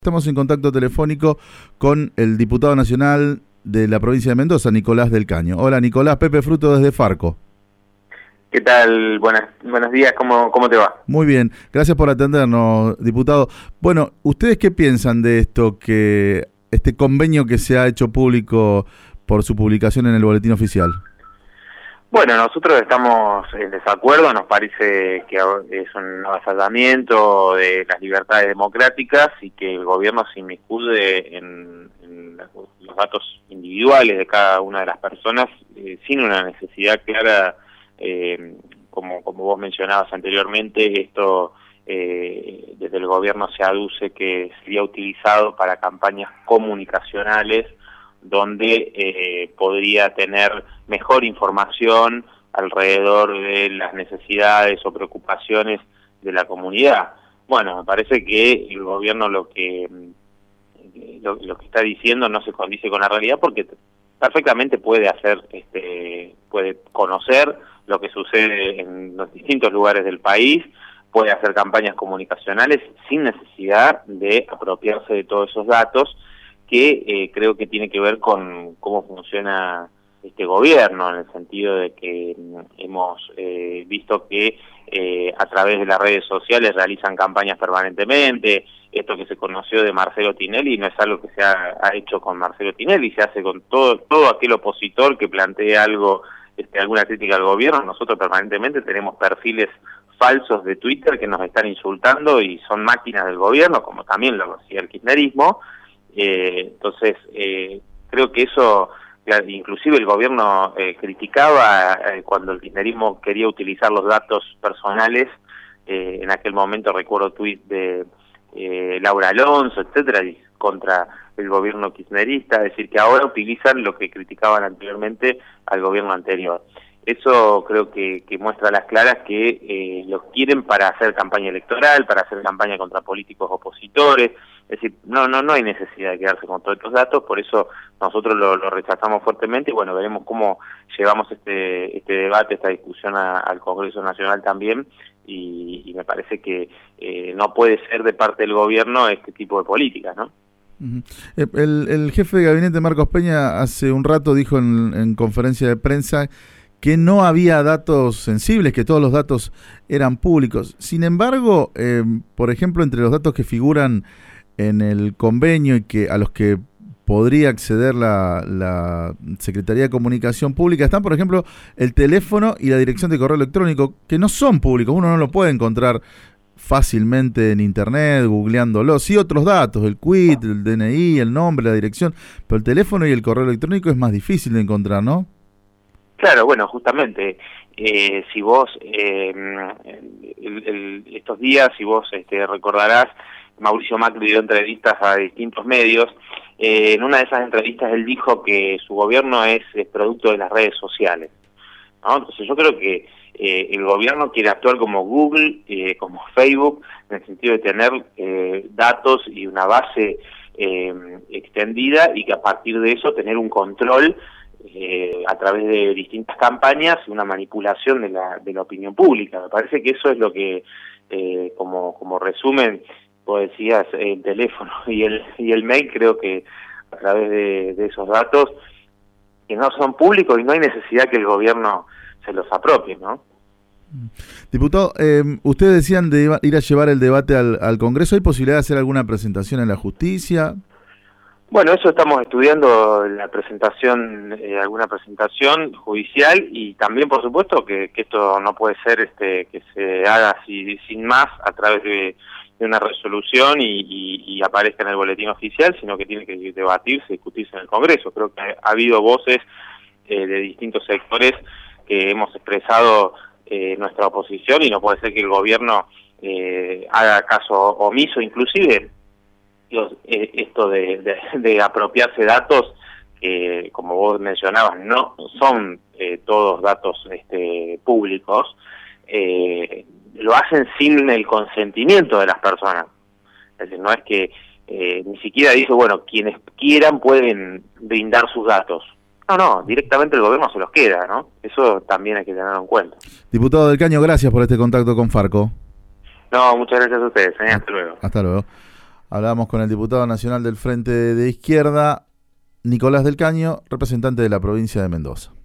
Estamos en contacto telefónico con el diputado nacional de la provincia de Mendoza, Nicolás del Caño. Hola Nicolás, Pepe Fruto desde Farco. ¿Qué tal? Buenos días, ¿cómo te va? Muy bien, gracias por atendernos, diputado. Bueno, ¿ustedes qué piensan de esto, que este convenio que se ha hecho público por su publicación en el boletín oficial? Bueno, nosotros estamos en desacuerdo, nos parece que es un avasallamiento de las libertades democráticas y que el gobierno se inmiscuye en los datos individuales de cada una de las personas sin una necesidad clara, como vos mencionabas anteriormente. Esto desde el gobierno se aduce que sería utilizado para campañas comunicacionales donde podría tener mejor información alrededor de las necesidades o preocupaciones de la comunidad. Bueno, me parece que el gobierno lo que está diciendo no se condice con la realidad, porque perfectamente puede puede conocer lo que sucede en los distintos lugares del país, puede hacer campañas comunicacionales sin necesidad de apropiarse de todos esos datos, que creo que tiene que ver con cómo funciona este gobierno, en el sentido de que hemos visto que a través de las redes sociales realizan campañas permanentemente. Esto que se conoció de Marcelo Tinelli no es algo que se ha hecho con Marcelo Tinelli, se hace con todo aquel opositor que plantee algo, alguna crítica al gobierno. Nosotros permanentemente tenemos perfiles falsos de Twitter que nos están insultando y son máquinas del gobierno, como también lo hacía el kirchnerismo. Entonces creo que eso, inclusive el gobierno criticaba cuando el kirchnerismo quería utilizar los datos personales. En aquel momento recuerdo tuit de Laura Alonso, etcétera, contra el gobierno kirchnerista, es decir, que ahora utilizan lo que criticaban anteriormente al gobierno anterior. Eso creo que muestra a las claras que los quieren para hacer campaña electoral, para hacer campaña contra políticos opositores. Es decir, no hay necesidad de quedarse con todos estos datos, por eso nosotros lo rechazamos fuertemente. Y bueno, veremos cómo llevamos este debate, esta discusión al Congreso Nacional también, y me parece que no puede ser de parte del gobierno este tipo de políticas, ¿no? El jefe de gabinete, Marcos Peña, hace un rato dijo en conferencia de prensa que no había datos sensibles, que todos los datos eran públicos. Sin embargo, por ejemplo, entre los datos que figuran en el convenio y a los que podría acceder la Secretaría de Comunicación Pública, están, por ejemplo, el teléfono y la dirección de correo electrónico, que no son públicos. Uno no lo puede encontrar fácilmente en internet, googleándolo. Sí, otros datos, el quit, el DNI, el nombre, la dirección, pero el teléfono y el correo electrónico es más difícil de encontrar, ¿no? Claro, bueno, justamente, si vos, estos días, si vos recordarás, Mauricio Macri dio entrevistas a distintos medios. En una de esas entrevistas él dijo que su gobierno es producto de las redes sociales, ¿no? Entonces yo creo que el gobierno quiere actuar como Google, como Facebook, en el sentido de tener datos y una base extendida, y que a partir de eso tener un control a través de distintas campañas y una manipulación de la opinión pública. Me parece que eso es lo que, como resumen, vos decías, el teléfono y el mail. Creo que a través de esos datos, que no son públicos y no hay necesidad que el gobierno se los apropie, ¿no? Diputado, ustedes decían de ir a llevar el debate al Congreso. ¿Hay posibilidad de hacer alguna presentación en la justicia? Bueno, eso estamos estudiando, la presentación, alguna presentación judicial, y también, por supuesto, que esto no puede ser que se haga así sin más a través de una resolución y aparezca en el boletín oficial, sino que tiene que debatirse, discutirse en el Congreso. Creo que ha habido voces de distintos sectores que hemos expresado nuestra oposición, y no puede ser que el gobierno haga caso omiso, inclusive esto de apropiarse datos, como vos mencionabas, no son todos datos públicos. Lo hacen sin el consentimiento de las personas. Es decir, no es que ni siquiera dice, bueno, quienes quieran pueden brindar sus datos. No, directamente el gobierno se los queda, ¿no? Eso también hay que tenerlo en cuenta. Diputado del Caño, gracias por este contacto con Farco. No, muchas gracias a ustedes, hasta luego. Hasta luego. Hablábamos con el diputado nacional del Frente de Izquierda, Nicolás del Caño, representante de la provincia de Mendoza.